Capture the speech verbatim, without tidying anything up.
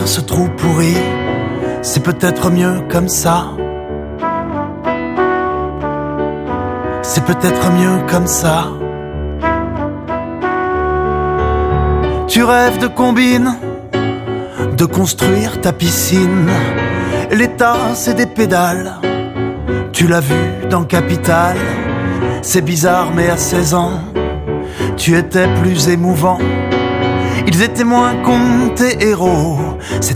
Ce trou pourri, c'est peut-être mieux comme ça. C'est peut-être mieux comme ça. Tu rêves de combine, de construire ta piscine. L'État, c'est des pédales. Tu l'as vu dans Capital. C'est bizarre, mais à seize ans, tu étais plus émouvant. Ils étaient moins cons, tes héros. C'était